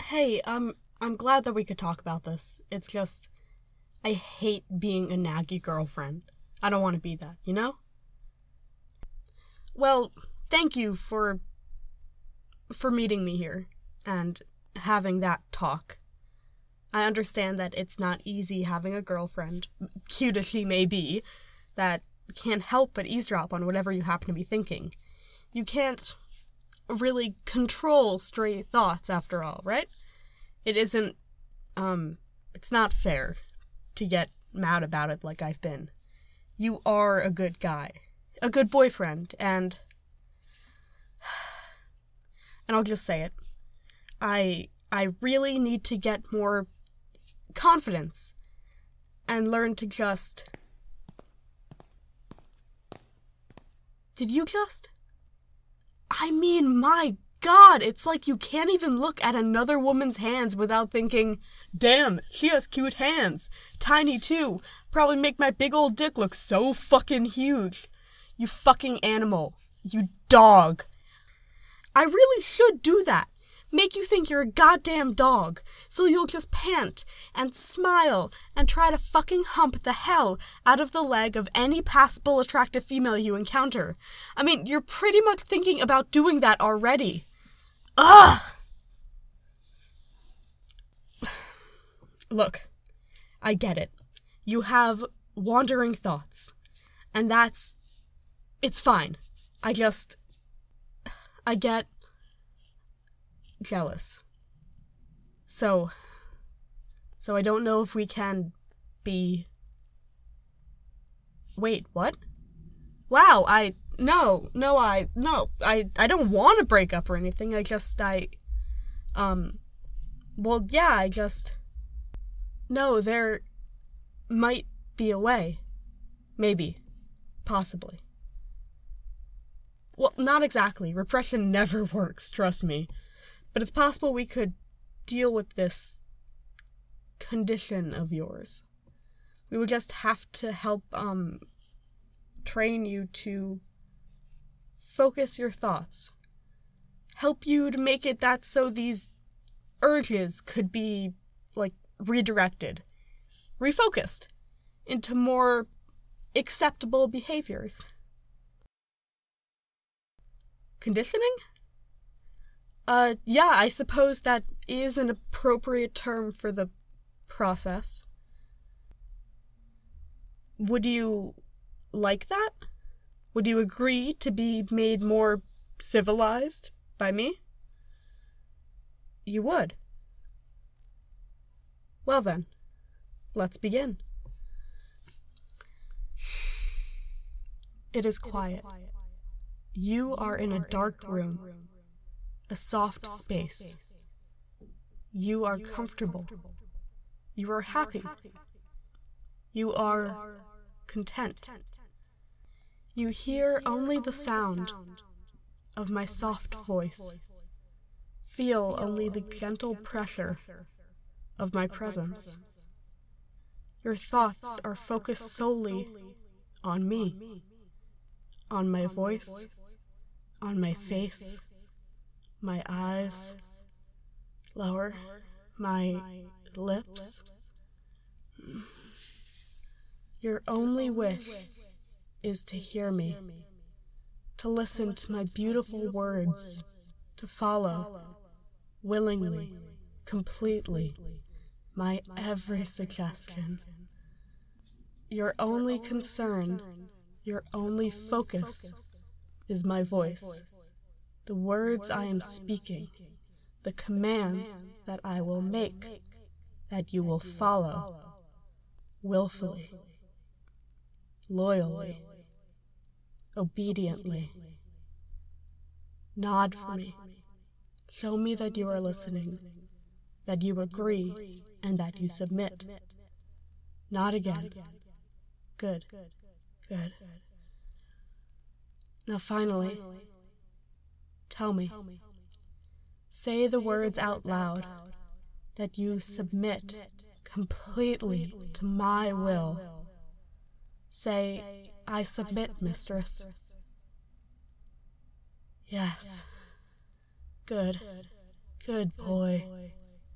Hey, I'm glad that we could talk about this. It's just, I hate being a naggy girlfriend. I don't want to be that, you know? Well, thank you for meeting me here and having that talk. I understand that it's not easy having a girlfriend, cute as she may be, that can't help but eavesdrop on whatever you happen to be thinking. You can't really control stray thoughts after all, right? It isn't, it's not fair to get mad about it like I've been. You are a good guy, a good boyfriend, and I'll just say it. I really need to get more confidence and learn to just... Did you just? I mean, my God, it's like you can't even look at another woman's hands without thinking, damn, she has cute hands. Tiny too. Probably make my big old dick look so fucking huge. You fucking animal. You dog. I really should do that. Make you think you're a goddamn dog, so you'll just pant and smile and try to fucking hump the hell out of the leg of any passable attractive female you encounter. I mean, you're pretty much thinking about doing that already. Ugh! Look, I get it. You have wandering thoughts, and it's fine. I get jealous. So I don't know if we can be... Wait, what? Wow, I don't want to break up or anything. No, there might be a way. Maybe. Possibly. Well, not exactly. Repression never works, trust me. But it's possible we could deal with this condition of yours. We would just have to help, train you to focus your thoughts. Help you to make it that so these urges could be, redirected, refocused into more acceptable behaviors. Conditioning? Yeah, I suppose that is an appropriate term for the process. Would you like that? Would you agree to be made more civilized by me? You would. Well then, let's begin. It is quiet. You are in a dark room. A soft space. You are comfortable. You are happy. You are content. You hear only the sound of my soft voice. Feel only the gentle pressure of my presence. Your thoughts are focused solely on me, on my voice, on my face, my eyes, lower, my lips. Your only wish is to hear me, to listen to my beautiful words, to follow, willingly, completely, my every suggestion. Your only concern, your only focus is my voice. The words I am speaking, the commands that I will make, that you will follow, willfully, loyally, obediently. Nod for me. Show me that you are listening, that you agree, and that you submit. Nod again. Good. Good. Now finally, tell me. Say the words out loud that you submit completely to my will. Say, I submit, mistress. Yes. Good. Good boy.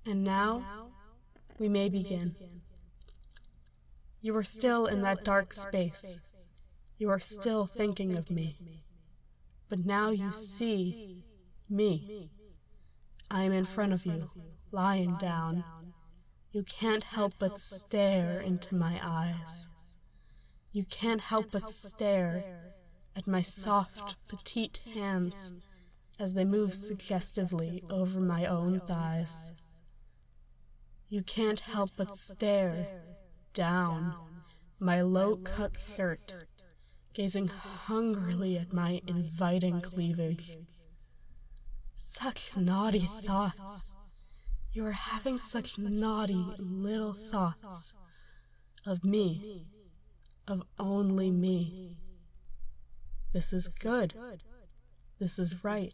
And now, we may begin. You are still in that dark space. You are still thinking of me. But now you see me. I am in front of you, lying down. You can't help but stare into my eyes. You can't help but stare at my soft, petite hands as they move suggestively over my own thighs. You can't help but stare down my low-cut shirt, gazing hungrily at my inviting cleavage. Such naughty thoughts. You are having such naughty little thoughts of me, of only me. This is good. This is right.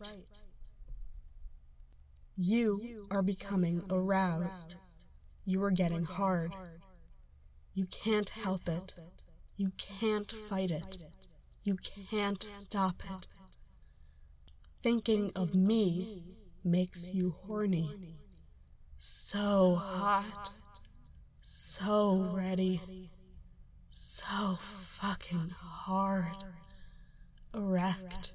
You are becoming aroused. You are getting hard. You can't help it. You can't fight it. You can't stop it. Thinking of me makes you horny. So hot. So ready. So fucking hard. Erect.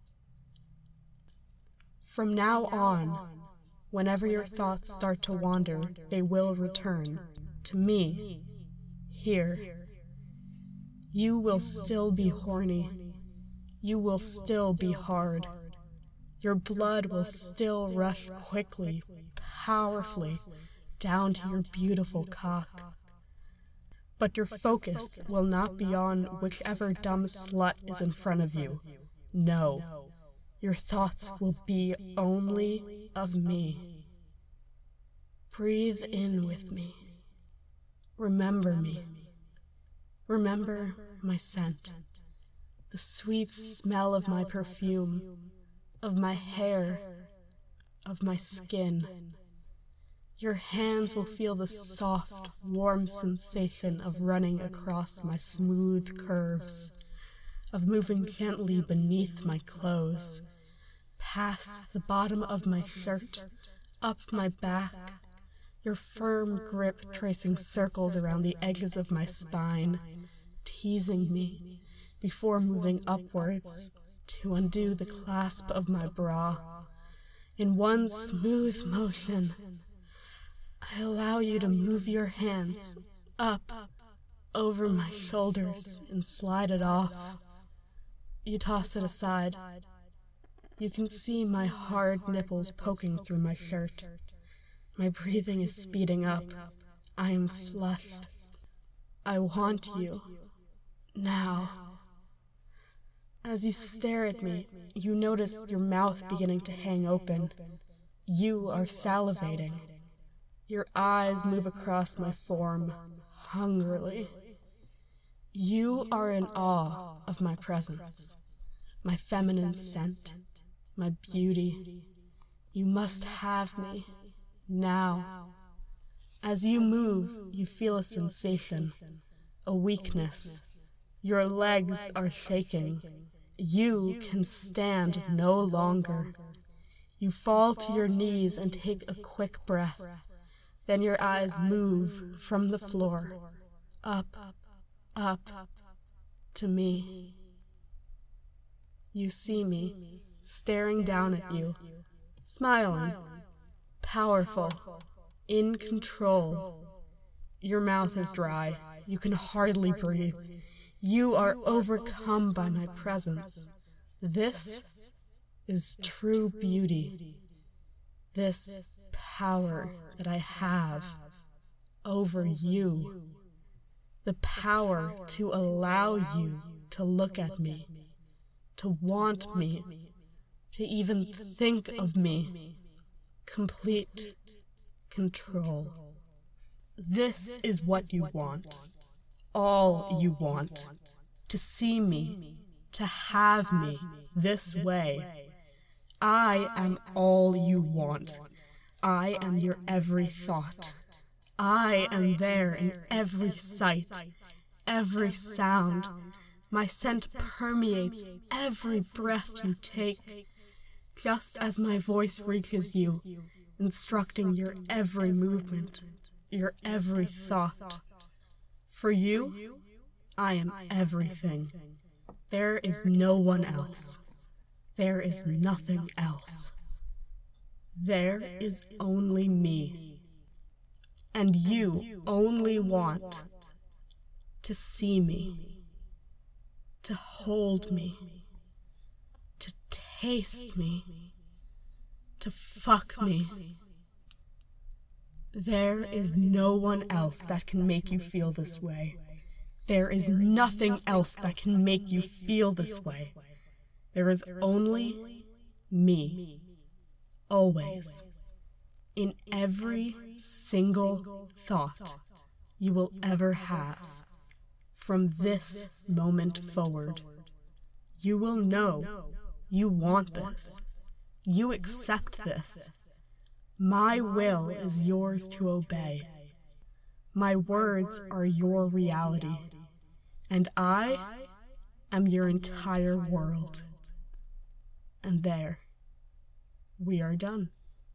From now on, whenever your thoughts start to wander, they will return to me, here. You will still be horny. You will still be hard. Your blood will still rush quickly, powerfully, down to your beautiful cock. But your focus will not be on whichever dumb slut is in front of you. No. Your thoughts will be only of me. Breathe in with me. Remember me. Remember my scent, the sweet smell of my perfume, of my hair, of my skin. Your hands will feel the soft, warm sensation of running across my smooth curves, of moving gently beneath my clothes, past the bottom of my shirt, up my back, your firm grip tracing circles around the edges of my spine, teasing me before moving upwards to undo the clasp of my bra. In one smooth motion, I allow you to move your hands up over my shoulders and slide it off. You toss it aside. You can see my hard nipples poking through my shirt. My breathing is speeding up. I am flushed. I want you. Now. As you stare at me, you notice your mouth beginning to hang open. You are salivating. Your eyes move across my form, hungrily. You are in awe of my presence, my feminine scent, my beauty. You must have me, now. As you move, you feel a sensation, a weakness. Your legs are shaking. You can stand no longer. You fall to your knees and take a quick breath. Then your eyes move from the floor, up, to me. You see me, staring down at you, smiling, powerful, in control. Your mouth is dry. You can hardly breathe. You are overcome by my presence. This is true beauty. This power that I have over you. The power to allow you to look at me, to want me, to even think of me. Complete control. This is what you want. All you want. To see me, to have me this way. I am all you want. I am your every thought. I am there in every sight, every sound. My scent permeates every breath you take. Just as my voice reaches you, instructing your every movement, your every thought. For you, I am everything. There is no one else. There is nothing else. There is only me. And you only want to see me, to hold me, to taste me, to fuck me. There is no one else that can make you feel this way. There is nothing else that can make you feel this way. There is only me. Always. In every single thought you will ever have. From this moment forward, you will know you want this. You accept this. My will is yours to obey. My words are your reality, and I am your entire world. And there, we are done.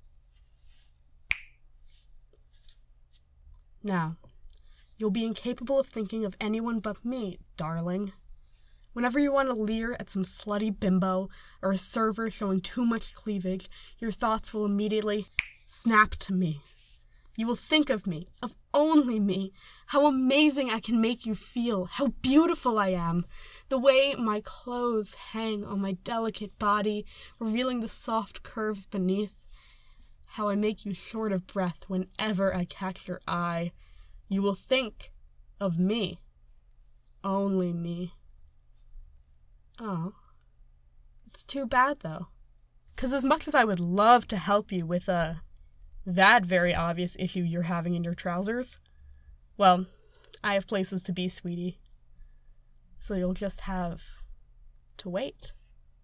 Now, you'll be incapable of thinking of anyone but me, darling. Whenever you want to leer at some slutty bimbo or a server showing too much cleavage, your thoughts will immediately snap to me. You will think of me, of only me, how amazing I can make you feel, how beautiful I am, the way my clothes hang on my delicate body, revealing the soft curves beneath, how I make you short of breath whenever I catch your eye. You will think of me, only me. Oh, it's too bad though, 'cause as much as I would love to help you with that very obvious issue you're having in your trousers, well, I have places to be, sweetie. So you'll just have to wait.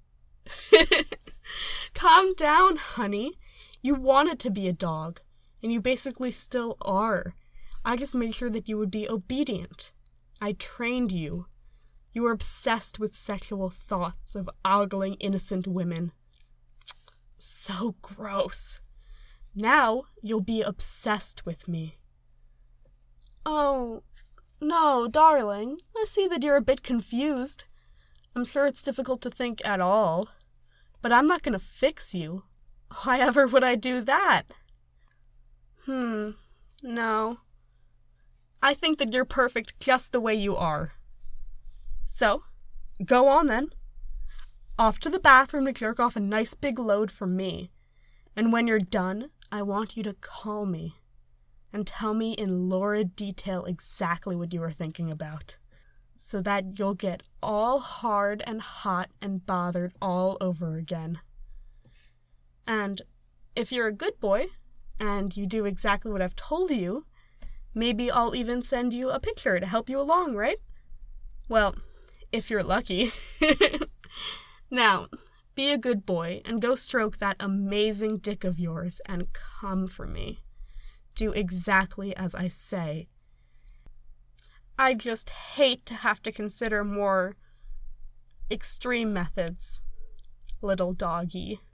Calm down, honey. You wanted to be a dog, and you basically still are. I just made sure that you would be obedient. I trained you. You were obsessed with sexual thoughts of ogling innocent women. So gross. Now you'll be obsessed with me. Oh, no, darling. I see that you're a bit confused. I'm sure it's difficult to think at all. But I'm not going to fix you. Why ever would I do that? No. I think that you're perfect just the way you are. So, go on then. Off to the bathroom to jerk off a nice big load for me. And when you're done, I want you to call me and tell me in lurid detail exactly what you were thinking about, so that you'll get all hard and hot and bothered all over again. And if you're a good boy, and you do exactly what I've told you, maybe I'll even send you a picture to help you along, right? Well, if you're lucky. Now, be a good boy and go stroke that amazing dick of yours and come for me. Do exactly as I say. I just hate to have to consider more extreme methods, little doggy.